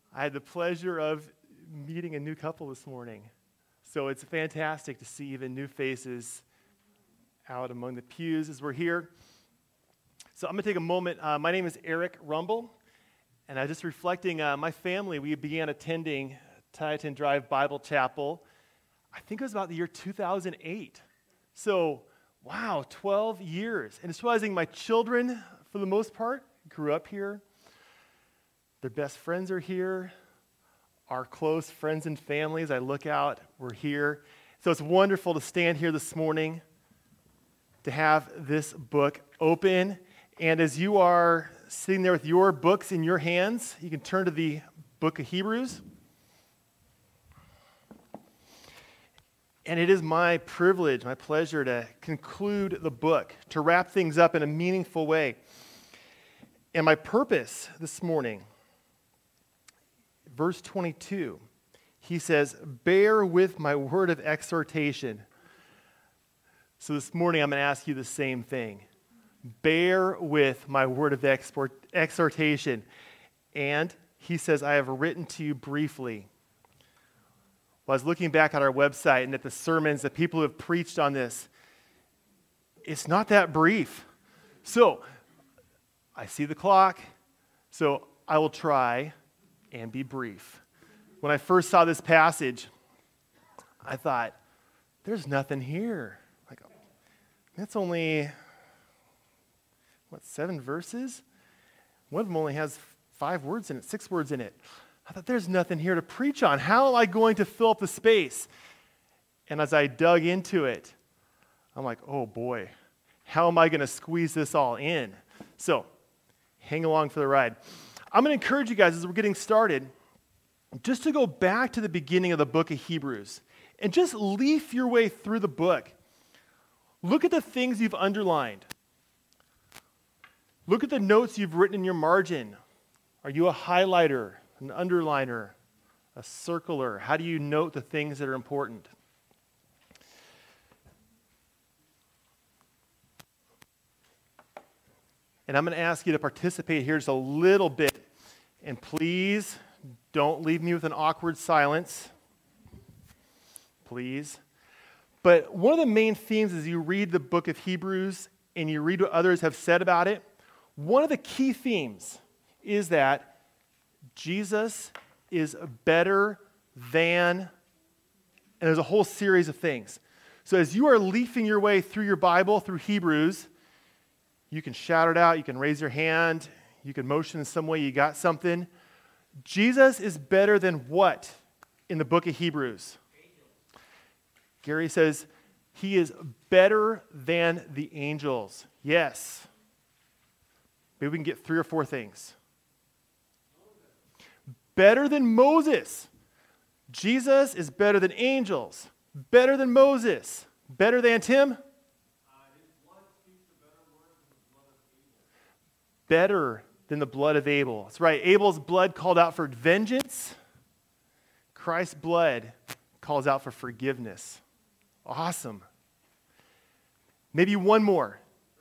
I had the pleasure of meeting a new couple this morning. So it's fantastic to see even new faces out among the pews as we're here. So I'm going to take a moment. My name is Eric Rumble, and I was just reflecting, my family, we began attending Tieton Drive Bible Chapel, I think it was about the year 2008. So, wow, 12 years. And it's realizing my children, for the most part, grew up here. Their best friends are here. Our close friends and families, I look out, we're here. So it's wonderful to stand here this morning to have this book open. And as you are sitting there with your books in your hands, you can turn to the book of Hebrews. And it is my privilege, my pleasure to conclude the book, to wrap things up in a meaningful way. And my purpose this morning, verse 22, he says, "Bear with my word of exhortation." So this morning I'm going to ask you the same thing. Bear with my word of exhortation. And he says, "I have written to you briefly." Well, I was looking back at our website and at the sermons that people who have preached on this. It's not that brief. So I see the clock, so I will try and be brief. When I first saw this passage, I thought, there's nothing here. Like, that's only, 7 verses? One of them only has 5 words in it, 6 words in it. I thought, there's nothing here to preach on. How am I going to fill up the space? And as I dug into it, I'm like, oh boy, how am I going to squeeze this all in? So, hang along for the ride. I'm going to encourage you guys as we're getting started just to go back to the beginning of the book of Hebrews and just leaf your way through the book. Look at the things you've underlined. Look at the notes you've written in your margin. Are you a highlighter, an underliner, a circler? How do you note the things that are important? And I'm going to ask you to participate here just a little bit. And please don't leave me with an awkward silence. Please. But one of the main themes as you read the book of Hebrews and you read what others have said about it, one of the key themes is that Jesus is better than, and there's a whole series of things. So as you are leafing your way through your Bible, through Hebrews, you can shout it out, you can raise your hand, you can motion in some way you got something. Jesus is better than what in the book of Hebrews? Gary says, he is better than the angels. Yes. Maybe we can get 3 or 4 things. Better than Moses. Jesus is better than angels. Better than Moses. Better than Tim? Better than the blood of Abel. That's right. Abel's blood called out for vengeance. Christ's blood calls out for forgiveness. Awesome. Maybe one more.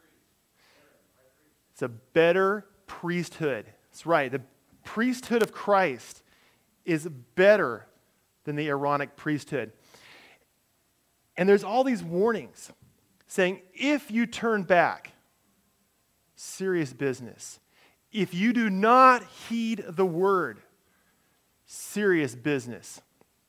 It's a better priesthood. That's right. The priesthood of Christ is better than the Aaronic priesthood. And there's all these warnings saying, if you turn back, serious business. If you do not heed the word, serious business.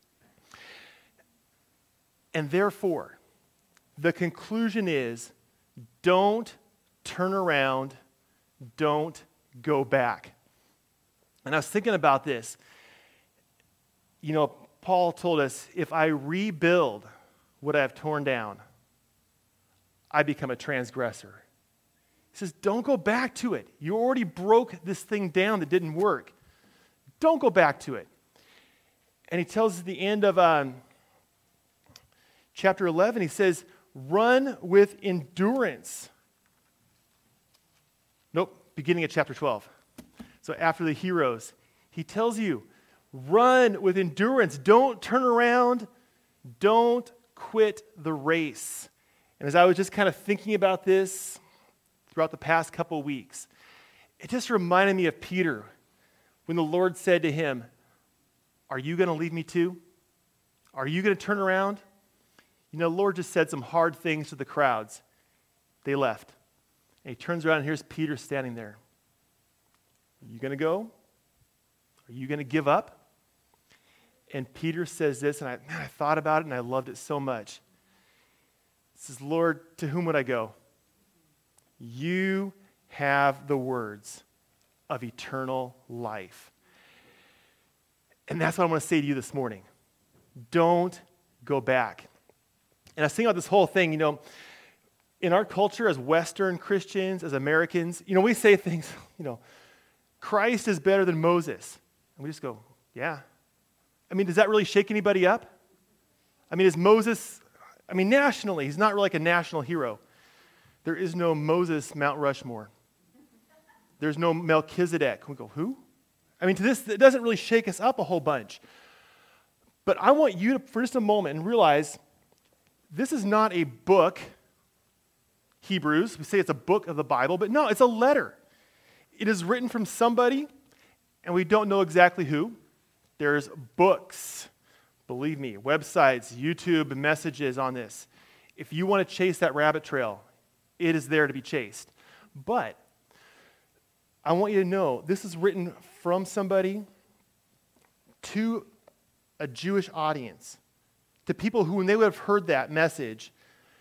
And therefore, the conclusion is, don't turn around, don't go back. And I was thinking about this. You know, Paul told us, if I rebuild what I have torn down, I become a transgressor. He says, don't go back to it. You already broke this thing down that didn't work. Don't go back to it. And he tells us at the end of chapter 11, he says, run with endurance. Nope, beginning of chapter 12. So after the heroes, he tells you, run with endurance. Don't turn around. Don't quit the race. And as I was just kind of thinking about this throughout the past couple weeks, it just reminded me of Peter when the Lord said to him, are you going to leave me too? Are you going to turn around? You know, the Lord just said some hard things to the crowds. They left. And he turns around and here's Peter standing there. Are you going to go? Are you going to give up? And Peter says this, and I thought about it and I loved it so much. He says, Lord, to whom would I go? You have the words of eternal life. And that's what I want to say to you this morning. Don't go back. And I was thinking about this whole thing, you know, in our culture as Western Christians, as Americans, you know, we say things, you know, Christ is better than Moses. And we just go, yeah. I mean, does that really shake anybody up? I mean, is Moses, nationally, he's not really like a national hero. There is no Moses Mount Rushmore. There's no Melchizedek. We go, who? I mean, to this, it doesn't really shake us up a whole bunch. But I want you to, for just a moment, and realize this is not a book, Hebrews. We say it's a book of the Bible, but no, it's a letter. It is written from somebody, and we don't know exactly who. There's books, believe me, websites, YouTube messages on this. If you want to chase that rabbit trail, it is there to be chased. But I want you to know this is written from somebody to a Jewish audience, to people who, when they would have heard that message,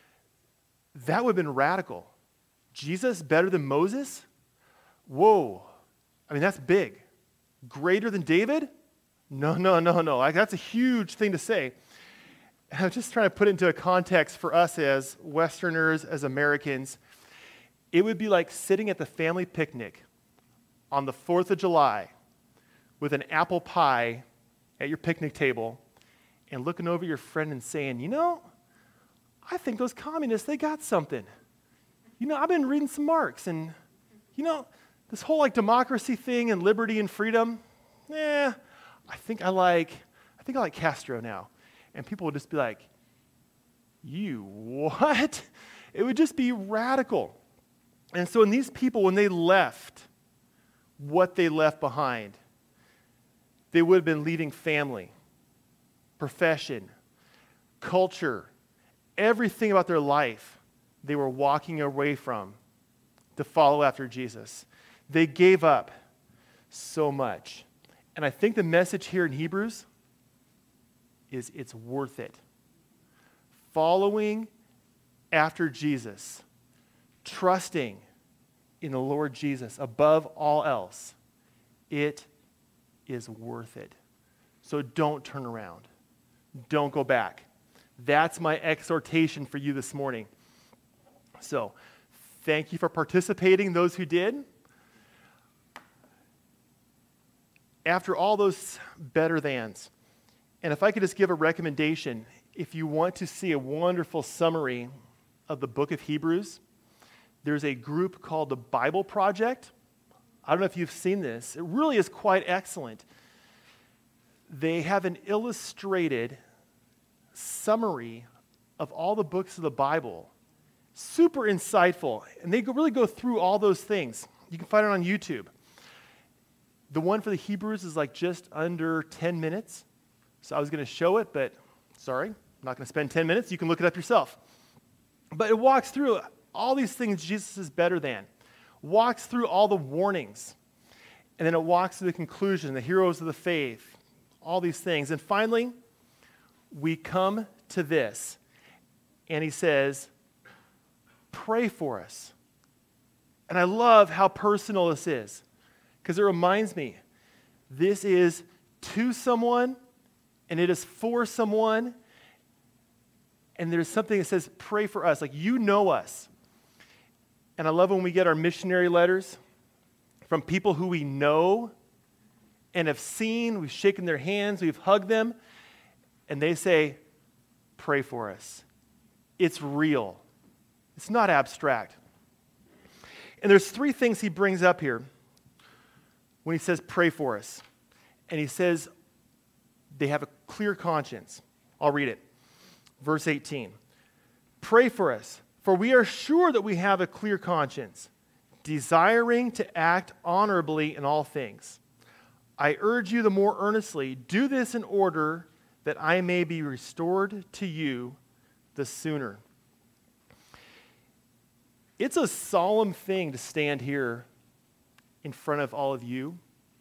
that would have been radical. Jesus better than Moses? Whoa. I mean, that's big. Greater than David? No. Like, that's a huge thing to say. And I'm just trying to put it into a context for us as Westerners, as Americans. It would be like sitting at the family picnic on the 4th of July with an apple pie at your picnic table and looking over your friend and saying, you know, I think those communists, they got something. You know, I've been reading some Marx, and, you know, this whole like democracy thing and liberty and freedom, I think I like Castro now. And people would just be like, you what? It would just be radical. And so when these people, when they left what they left behind, they would have been leaving family, profession, culture, everything about their life they were walking away from to follow after Jesus. They gave up so much. And I think the message here in Hebrews is it's worth it. Following after Jesus, trusting in the Lord Jesus above all else, it is worth it. So don't turn around. Don't go back. That's my exhortation for you this morning. So thank you for participating, those who did. After all those better thans, and if I could just give a recommendation, if you want to see a wonderful summary of the book of Hebrews, there's a group called the Bible Project. I don't know if you've seen this. It really is quite excellent. They have an illustrated summary of all the books of the Bible. Super insightful. And they really go through all those things. You can find it on YouTube. The one for the Hebrews is like just under 10 minutes. So I was going to show it, but sorry, I'm not going to spend 10 minutes. You can look it up yourself. But it walks through all these things Jesus is better than. Walks through all the warnings. And then it walks to the conclusion, the heroes of the faith, all these things. And finally, we come to this. And he says, pray for us. And I love how personal this is, because it reminds me, this is to someone, and it is for someone, and there's something that says, pray for us. Like, you know us. And I love when we get our missionary letters from people who we know and have seen, we've shaken their hands, we've hugged them, and they say, pray for us. It's real. It's not abstract. And there's 3 things he brings up here when he says pray for us. And he says they have a clear conscience. I'll read it. Verse 18. Pray for us, for we are sure that we have a clear conscience, desiring to act honorably in all things. I urge you the more earnestly, do this in order that I may be restored to you the sooner. It's a solemn thing to stand here in front of all of you.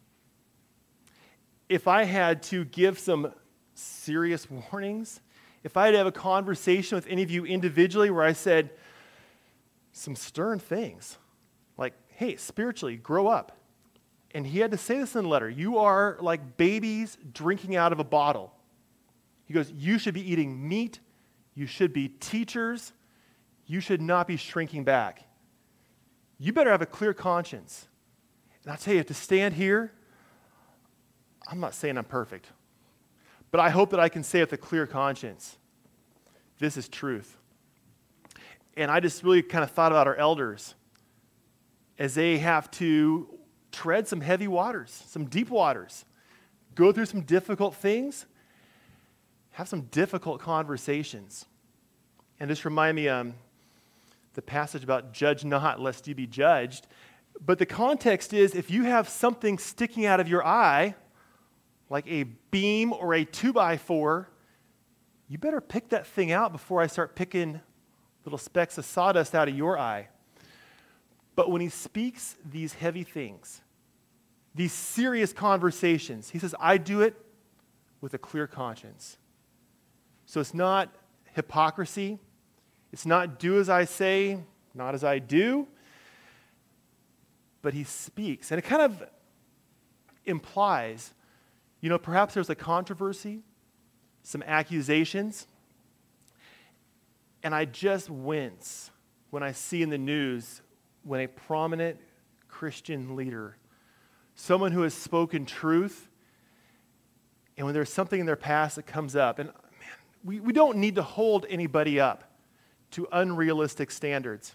If I had to give some serious warnings, if I had to have a conversation with any of you individually where I said some stern things, like, hey, spiritually, grow up. And he had to say this in the letter. You are like babies drinking out of a bottle. He goes, you should be eating meat. You should be teachers. You should not be shrinking back. You better have a clear conscience. And I'll tell you, to stand here, I'm not saying I'm perfect, but I hope that I can say with a clear conscience, this is truth. And I just really kind of thought about our elders as they have to tread some heavy waters, some deep waters, go through some difficult things, have some difficult conversations. And this remind me the passage about judge not lest you be judged. But the context is if you have something sticking out of your eye, like a beam or a 2x4, you better pick that thing out before I start picking little specks of sawdust out of your eye. But when he speaks these heavy things, these serious conversations, he says, I do it with a clear conscience. So it's not hypocrisy. It's not do as I say, not as I do. But he speaks. And it kind of implies, perhaps there's a controversy, some accusations. And I just wince when I see in the news when a prominent Christian leader, someone who has spoken truth, and when there's something in their past that comes up, and man, we don't need to hold anybody up to unrealistic standards.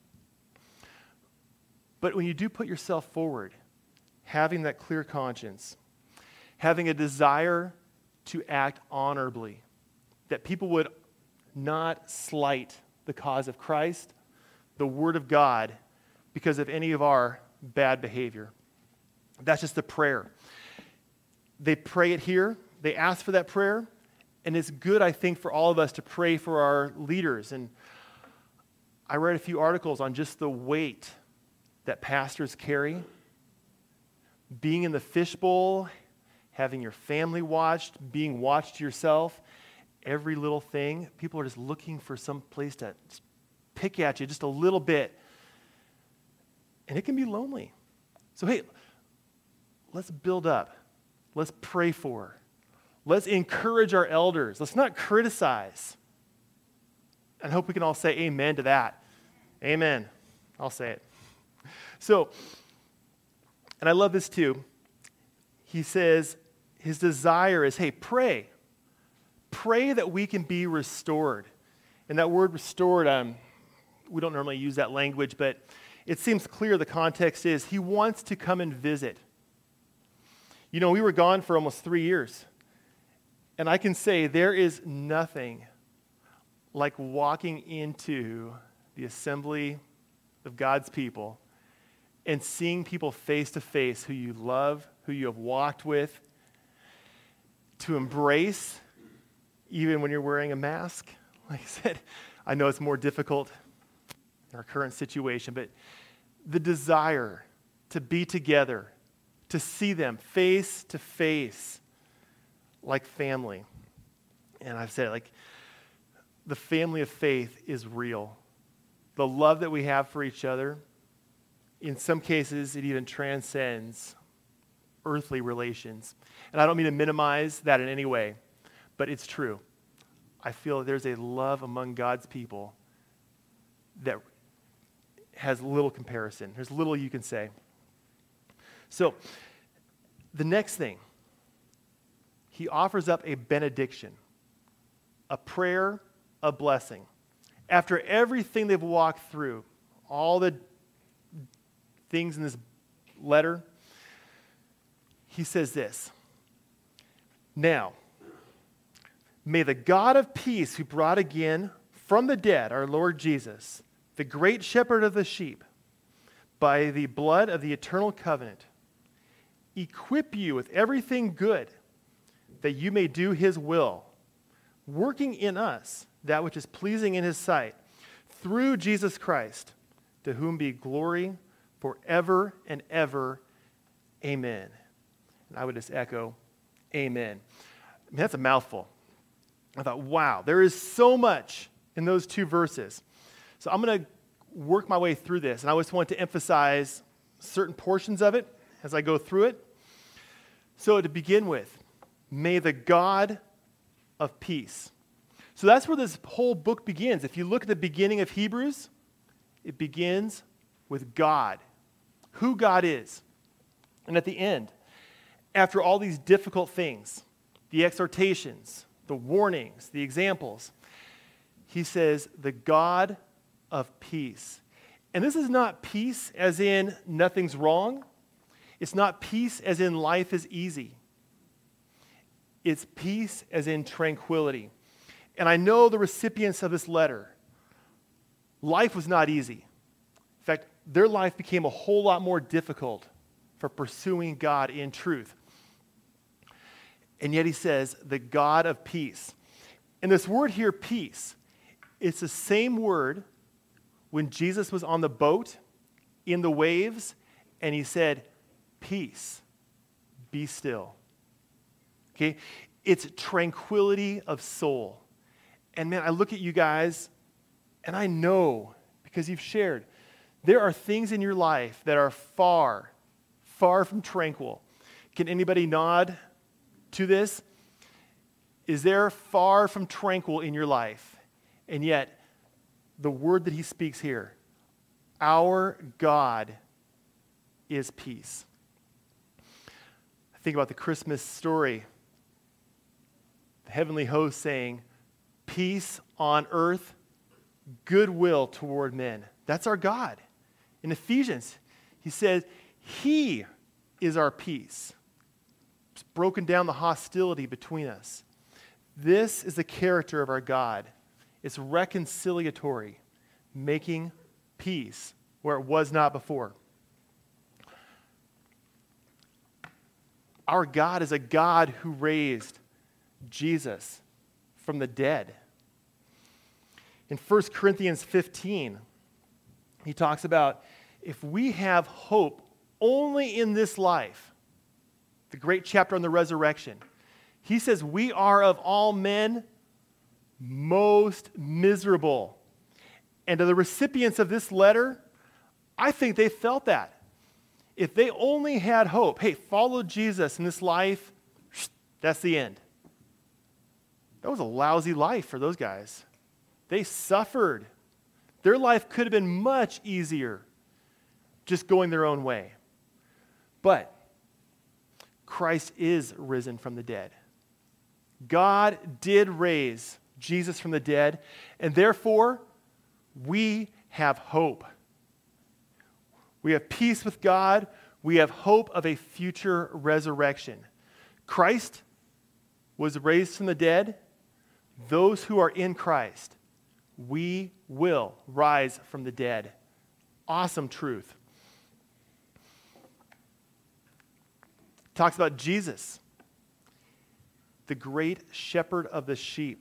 But when you do put yourself forward, having that clear conscience, having a desire to act honorably, that people would not slight the cause of Christ, the Word of God, because of any of our bad behavior. That's just the prayer. They pray it here. They ask for that prayer. And it's good, I think, for all of us to pray for our leaders. And I read a few articles on just the weight that pastors carry. Being in the fishbowl, having your family watched, being watched yourself, every little thing. People are just looking for some place to pick at you just a little bit. And it can be lonely. So, hey, let's build up. Let's pray for. Let's encourage our elders. Let's not criticize. I hope we can all say amen to that. Amen. I'll say it. So, and I love this too. He says his desire is, hey, pray. Pray that we can be restored. And that word restored, we don't normally use that language, but it seems clear the context is he wants to come and visit. We were gone for almost 3 years. And I can say there is nothing like walking into the assembly of God's people and seeing people face to face who you love, who you have walked with, to embrace, even when you're wearing a mask. Like I said, I know it's more difficult in our current situation, but the desire to be together, to see them face to face like family. And I've said, the family of faith is real. The love that we have for each other, in some cases, it even transcends earthly relations. And I don't mean to minimize that in any way, but it's true. I feel there's a love among God's people that has little comparison. There's little you can say. So, the next thing, he offers up a benediction, a prayer, a blessing. After everything they've walked through, all the things in this letter, he says this, now, may the God of peace who brought again from the dead our Lord Jesus, the great shepherd of the sheep, by the blood of the eternal covenant, equip you with everything good, that you may do his will, working in us that which is pleasing in his sight, through Jesus Christ, to whom be glory forever and ever. Amen. And I would just echo, amen. I mean, that's a mouthful. I thought, wow, there is so much in those two verses. So I'm going to work my way through this, and I just want to emphasize certain portions of it as I go through it. So to begin with, may the God of peace. So that's where this whole book begins. If you look at the beginning of Hebrews, it begins with God, who God is. And at the end, after all these difficult things, the exhortations, the warnings, the examples, he says, the God of peace. And this is not peace as in nothing's wrong. It's not peace as in life is easy. It's peace as in tranquility. And I know the recipients of this letter, life was not easy. In fact, their life became a whole lot more difficult for pursuing God in truth. And yet he says, the God of peace. And this word here, peace, it's the same word when Jesus was on the boat in the waves and he said, peace, be still. Okay? It's tranquility of soul. And man, I look at you guys and I know, because you've shared, there are things in your life that are far, far from tranquil. Can anybody nod to this? Is there far from tranquil in your life? And yet, the word that he speaks here, our God is peace. I think about the Christmas story. The heavenly host saying, peace on earth, goodwill toward men. That's our God. In Ephesians, he says, he is our peace. It's broken down the hostility between us. This is the character of our God. It's reconciliatory, making peace where it was not before. Our God is a God who raised Jesus from the dead. In 1 Corinthians 15, he talks about if we have hope only in this life, the great chapter on the resurrection, he says we are of all men most miserable. And to the recipients of this letter, I think they felt that. If they only had hope, hey, follow Jesus in this life, that's the end. That was a lousy life for those guys. They suffered. Their life could have been much easier just going their own way. But Christ is risen from the dead. God did raise Jesus from the dead, and therefore we have hope. We have peace with God. We have hope of a future resurrection. Christ was raised from the dead. Those who are in Christ, we will rise from the dead. Awesome truth. Talks about Jesus, the great shepherd of the sheep.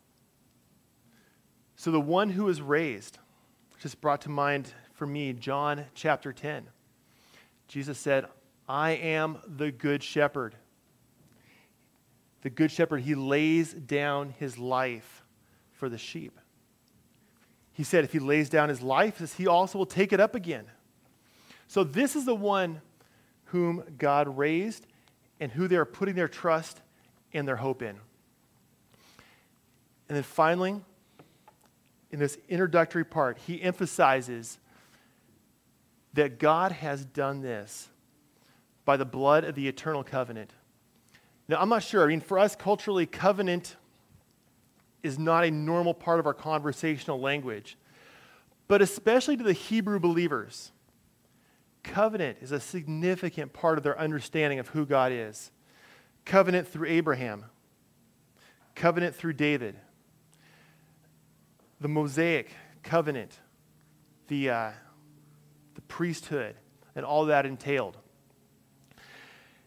So the one who is raised, just brought to mind for me John chapter 10. Jesus said, I am the good shepherd. The good shepherd, he lays down his life for the sheep. He said if he lays down his life, he also will take it up again. So this is the one whom God raised and who they are putting their trust and their hope in. And then finally, in this introductory part, he emphasizes that God has done this by the blood of the eternal covenant. Now, I'm not sure. I mean, for us culturally, covenant is not a normal part of our conversational language. But especially to the Hebrew believers, covenant is a significant part of their understanding of who God is. Covenant through Abraham. Covenant through David. The Mosaic covenant. The priesthood and all that entailed.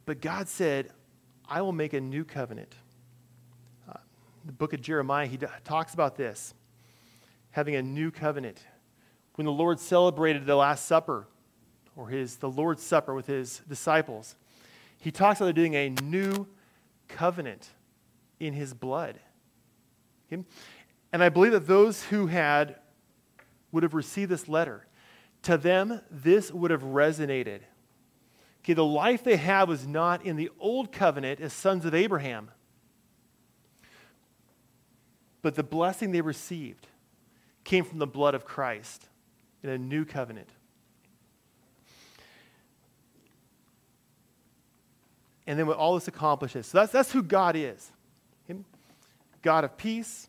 But God said, I will make a new covenant. The book of Jeremiah, he talks about this, having a new covenant. When the Lord celebrated the Last Supper, or the Lord's Supper with his disciples, he talks about doing a new covenant in his blood. Okay? And I believe that those who would have received this letter, to them, this would have resonated. Okay, the life they had was not in the old covenant as sons of Abraham, but the blessing they received came from the blood of Christ in a new covenant. And then what all this accomplishes. So that's who God is. Okay? God of peace,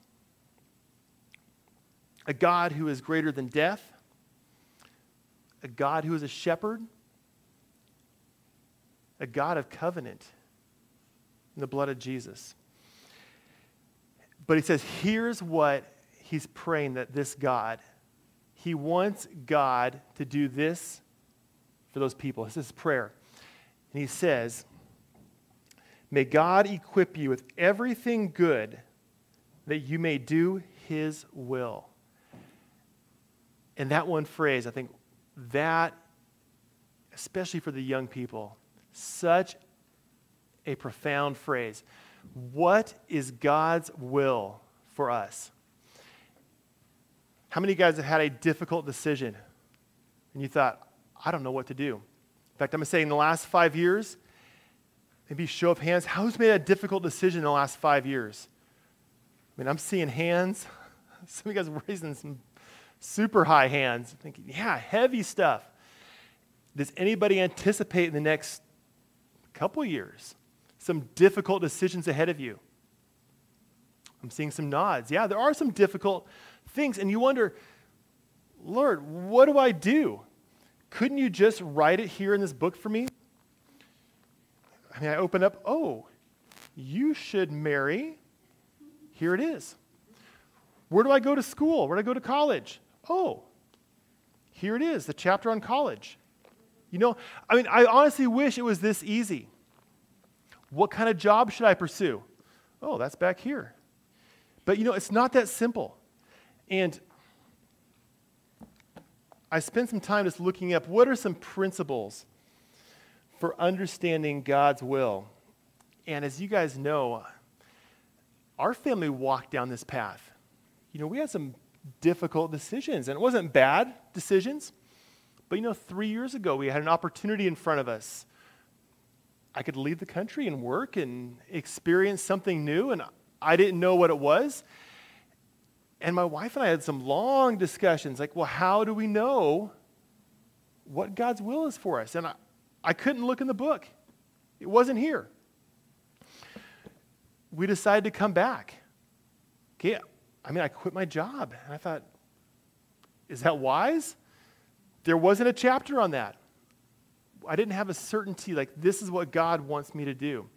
a God who is greater than death, a God who is a shepherd, a God of covenant in the blood of Jesus. But he says, here's what he's praying that this God, he wants God to do this for those people. This is his prayer. And he says, may God equip you with everything good that you may do his will. And that one phrase, I think that, especially for the young people, such a profound phrase. What is God's will for us? How many of you guys have had a difficult decision and you thought, I don't know what to do? In fact, I'm going to say in the last 5 years, maybe show of hands, who's made a difficult decision in the last 5 years? I mean, I'm seeing hands. Some of you guys are raising some super high hands, thinking, yeah, heavy stuff. Does anybody anticipate in the next couple years some difficult decisions ahead of you? I'm seeing some nods. Yeah, there are some difficult things, and you wonder, Lord, what do I do? Couldn't you just write it here in this book for me? I mean, I open up, oh, you should marry. Here it is. Where do I go to school? Where do I go to college? Oh, here it is, the chapter on college. You know, I mean, I honestly wish it was this easy. What kind of job should I pursue? Oh, that's back here. But, you know, it's not that simple. And I spent some time just looking up what are some principles for understanding God's will. And as you guys know, our family walked down this path. You know, we had some difficult decisions, and it wasn't bad decisions. But, you know, 3 years ago, we had an opportunity in front of us. I could leave the country and work and experience something new, and I didn't know what it was. And my wife and I had some long discussions, like, well, how do we know what God's will is for us? And I couldn't look in the book. It wasn't here. We decided to come back. Okay, I mean, I quit my job, and I thought, is that wise? There wasn't a chapter on that. I didn't have a certainty, like, this is what God wants me to do.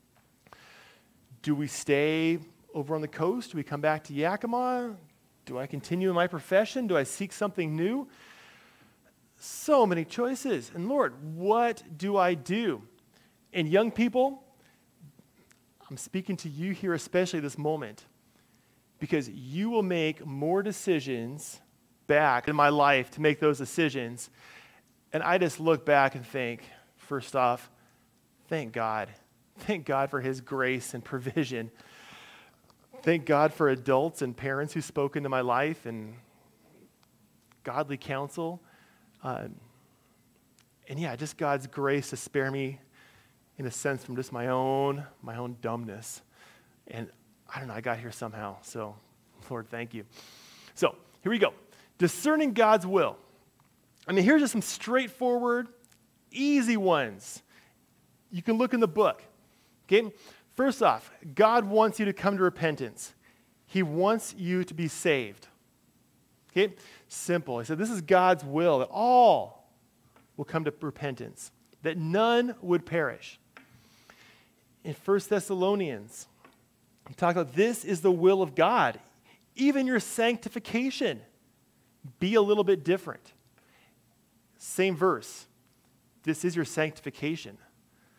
Do we stay over on the coast? Do we come back to Yakima? Do I continue in my profession? Do I seek something new? So many choices. And Lord, what do I do? And young people, I'm speaking to you here especially this moment, because you will make more decisions back in my life to make those decisions. And I just look back and think, first off, thank God. Thank God for his grace and provision. Thank God for adults and parents who spoke into my life and godly counsel. And yeah, just God's grace to spare me, in a sense, from just my own dumbness. And I don't know, I got here somehow. So, Lord, thank you. So, here we go. Discerning God's will. I mean, here's just some straightforward, easy ones. You can look in the book. Okay? First off, God wants you to come to repentance. He wants you to be saved. Okay? Simple. He said this is God's will, that all will come to repentance, that none would perish. In 1 Thessalonians, he talks about this is the will of God. Even your sanctification, be a little bit different. Same verse. This is your sanctification.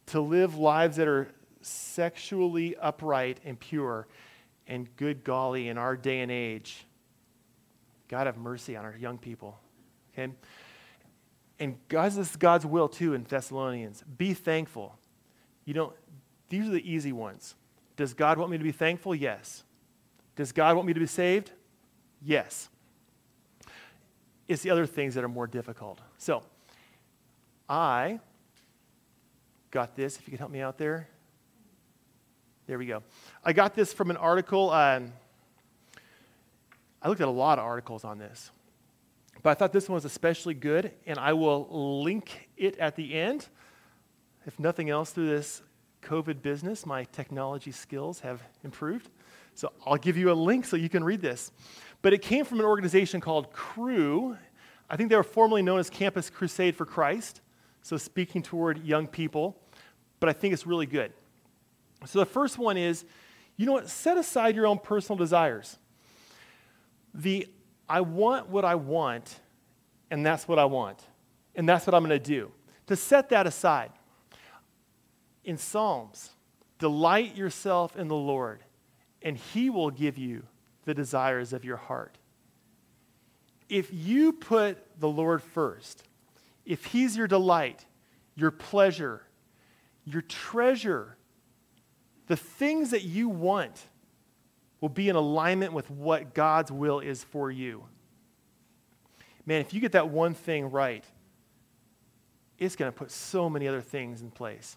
to live lives that are sexually upright and pure. And good golly, in our day and age, God have mercy on our young people. Okay? And guys, this is God's will too in Thessalonians. Be thankful. These are the easy ones. Does God want me to be thankful? Yes. Does God want me to be saved? Yes. It's the other things that are more difficult. So, I got this. If you could help me out there. There we go. I got this from an article. I looked at a lot of articles on this, but I thought this one was especially good, and I will link it at the end. If nothing else, through this COVID business, my technology skills have improved. So I'll give you a link so you can read this. But it came from an organization called Cru. I think they were formerly known as Campus Crusade for Christ, so speaking toward young people, but I think it's really good. So the first one is, set aside your own personal desires. I want what I want, and that's what I want, and that's what I'm going to do. To set that aside. In Psalms, delight yourself in the Lord, and He will give you the desires of your heart. If you put the Lord first, if He's your delight, your pleasure, your treasure, the things that you want will be in alignment with what God's will is for you. Man, if you get that one thing right, it's going to put so many other things in place.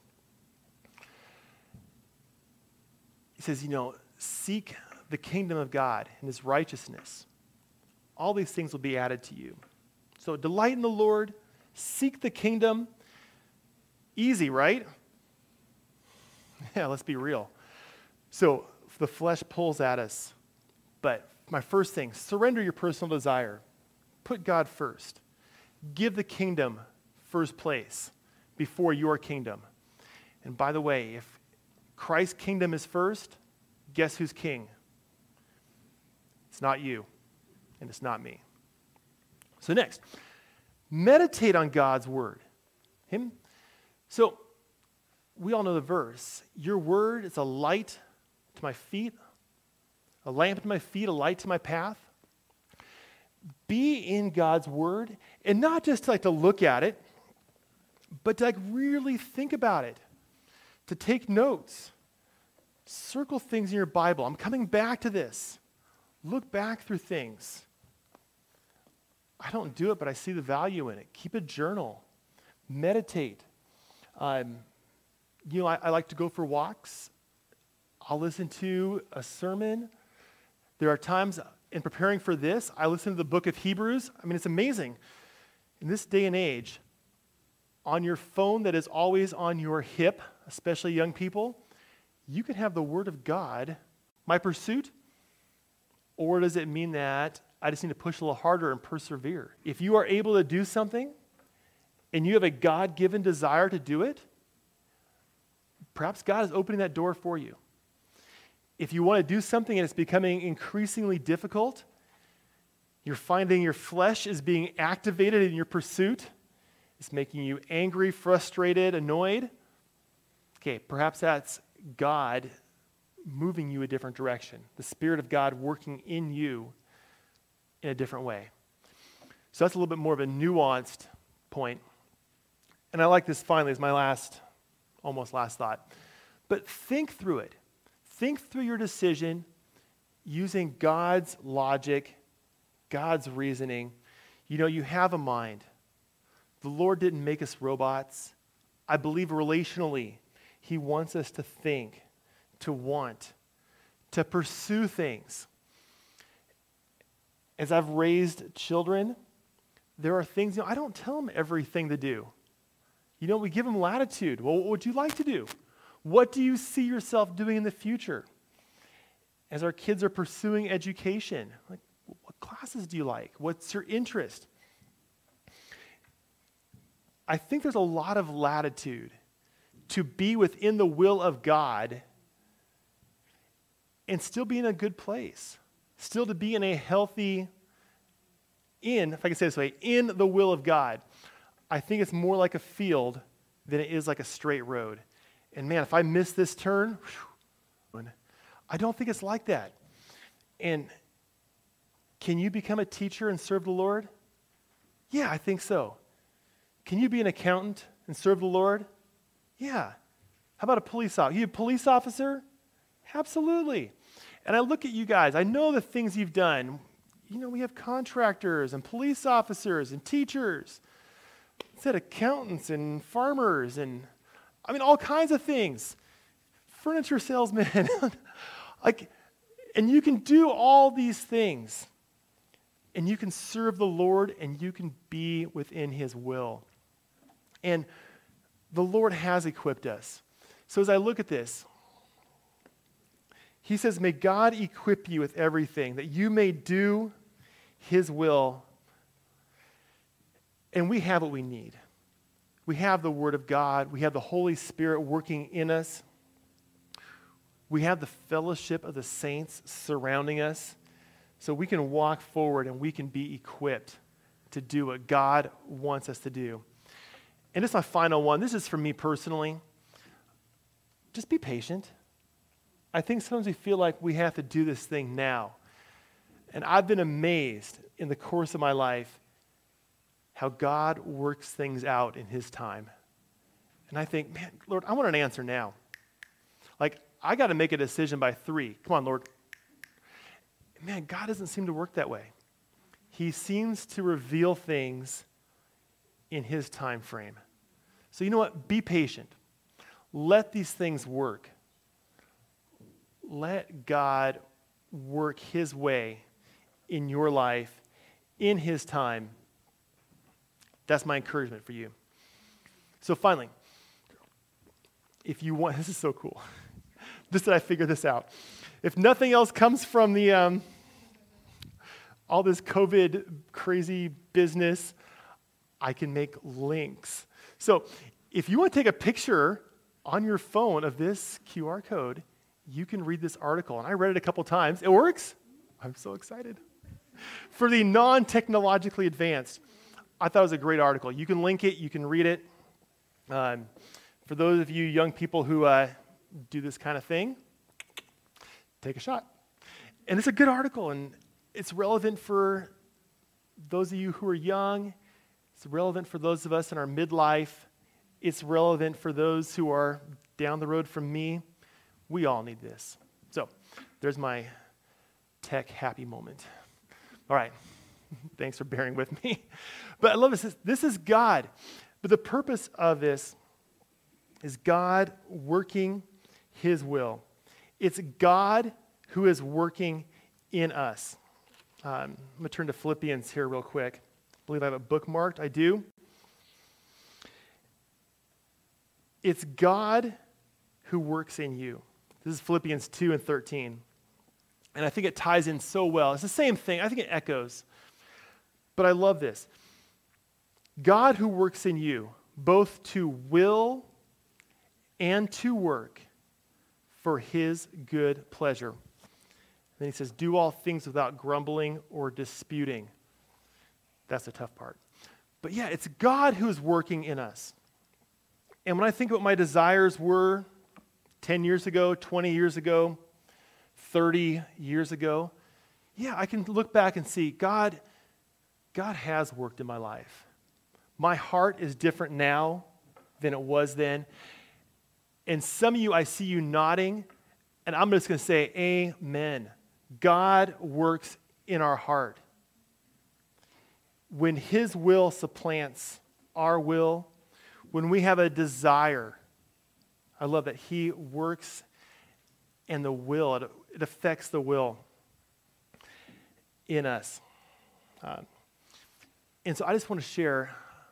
He says, seek the kingdom of God and His righteousness. All these things will be added to you. So delight in the Lord, seek the kingdom. Easy, right? Yeah, let's be real. So the flesh pulls at us. But my first thing, surrender your personal desire. Put God first. Give the kingdom first place before your kingdom. And by the way, if Christ's kingdom is first, guess who's king? It's not you, and it's not me. So next, meditate on God's word. Him. So we all know the verse. Your word is a light to my feet, a lamp to my feet, a light to my path. Be in God's word, and not just to look at it, but to really think about it, to take notes. Circle things in your Bible. I'm coming back to this. Look back through things. I don't do it, but I see the value in it. Keep a journal. Meditate. I like to go for walks. I'll listen to a sermon. There are times in preparing for this, I listen to the book of Hebrews. It's amazing. In this day and age, on your phone that is always on your hip, especially young people, you can have the Word of God, my pursuit, or does it mean that I just need to push a little harder and persevere? If you are able to do something and you have a God-given desire to do it, perhaps God is opening that door for you. If you want to do something and it's becoming increasingly difficult, you're finding your flesh is being activated in your pursuit, it's making you angry, frustrated, annoyed. Okay, perhaps that's God moving you a different direction. The Spirit of God working in you in a different way. So that's a little bit more of a nuanced point. And I like this finally as my almost last thought. But think through it. Think through your decision using God's logic, God's reasoning. You have a mind. The Lord didn't make us robots. I believe relationally, He wants us to think, to want, to pursue things. As I've raised children, there are things, I don't tell them everything to do. We give them latitude. Well, what would you like to do? What do you see yourself doing in the future? As our kids are pursuing education, what classes do you like? What's your interest? I think there's a lot of latitude to be within the will of God and still be in a good place. Still to be in a healthy, if I can say it this way, in the will of God. I think it's more like a field than it is like a straight road. And man, if I miss this turn, I don't think it's like that. And can you become a teacher and serve the Lord? Yeah, I think so. Can you be an accountant and serve the Lord? Yeah. How about a police officer? You a police officer? Absolutely. And I look at you guys. I know the things you've done. You know, we have contractors and police officers and teachers. I said accountants and farmers and, I mean, all kinds of things. Furniture salesmen. And you can do all these things. And you can serve the Lord and you can be within His will. And the Lord has equipped us. So as I look at this, He says, may God equip you with everything that you may do His will. And we have what we need. We have the Word of God. We have the Holy Spirit working in us. We have the fellowship of the saints surrounding us. So we can walk forward and we can be equipped to do what God wants us to do. And this is my final one. This is for me personally. Just be patient. I think sometimes we feel like we have to do this thing now. And I've been amazed in the course of my life how God works things out in His time. And I think, man, Lord, I want an answer now. Like, I got to make a decision by 3. Come on, Lord. Man, God doesn't seem to work that way. He seems to reveal things in His time frame. So you know what? Be patient. Let these things work. Let God work His way in your life, in His time. That's my encouragement for you. So finally, if you want, this is so cool. Just that I figured this out. If nothing else comes from the all this COVID crazy business, I can make links. So if you want to take a picture on your phone of this QR code, you can read this article. And I read it a couple times. It works. I'm so excited. For the non-technologically advanced, I thought it was a great article. You can link it. You can read it. For those of you young people who do this kind of thing, take a shot. And it's a good article, and it's relevant for those of you who are young. It's relevant for those of us in our midlife. It's relevant for those who are down the road from me. We all need this. So there's my tech happy moment. All right. Thanks for bearing with me. But I love this. This is God. But the purpose of this is God working His will. It's God who is working in us. I'm going to turn to Philippians here real quick. I believe I have it bookmarked. I do. It's God who works in you. This is Philippians 2 and 13. And I think it ties in so well. It's the same thing. I think it echoes. But I love this. God who works in you, both to will and to work for His good pleasure. Then he says, do all things without grumbling or disputing. That's the tough part. But yeah, it's God who is working in us. And when I think what my desires were 10 years ago, 20 years ago, 30 years ago, yeah, I can look back and see God has worked in my life. My heart is different now than it was then. And some of you, I see you nodding, and I'm just going to say amen. God works in our heart. When His will supplants our will, when we have a desire, I love that He works and the will, it affects the will in us. And so I just want to share,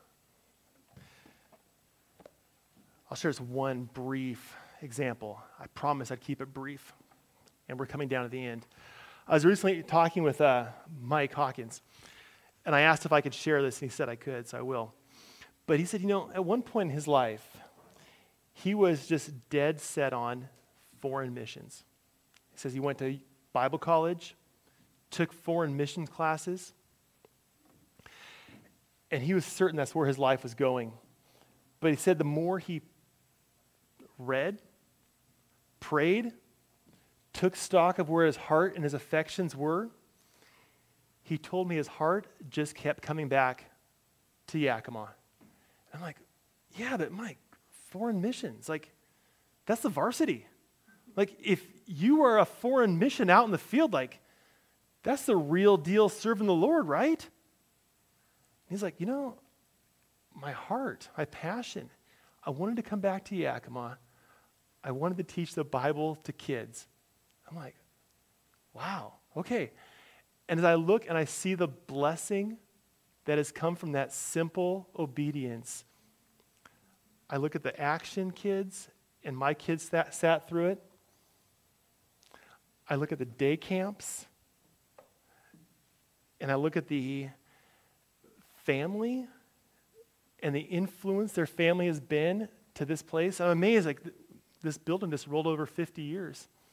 I'll share just one brief example. I promise I'd keep it brief. And we're coming down to the end. I was recently talking with Mike Hawkins, and I asked if I could share this, and he said I could, so I will. But he said, at one point in his life, he was just dead set on foreign missions. He says he went to Bible college, took foreign missions classes, and he was certain that's where his life was going. But he said the more he read, prayed, took stock of where his heart and his affections were, he told me his heart just kept coming back to Yakima. I'm like, yeah, but Mike, foreign missions, like, that's the varsity. Like, if you are a foreign mission out in the field, like, that's the real deal serving the Lord, right? He's like, my heart, my passion, I wanted to come back to Yakima. I wanted to teach the Bible to kids. I'm like, wow, okay. And as I look and I see the blessing that has come from that simple obedience, I look at the action kids, and my kids sat through it. I look at the day camps, and I look at the family and the influence their family has been to this place. I'm amazed, like, this building just rolled over 50 years.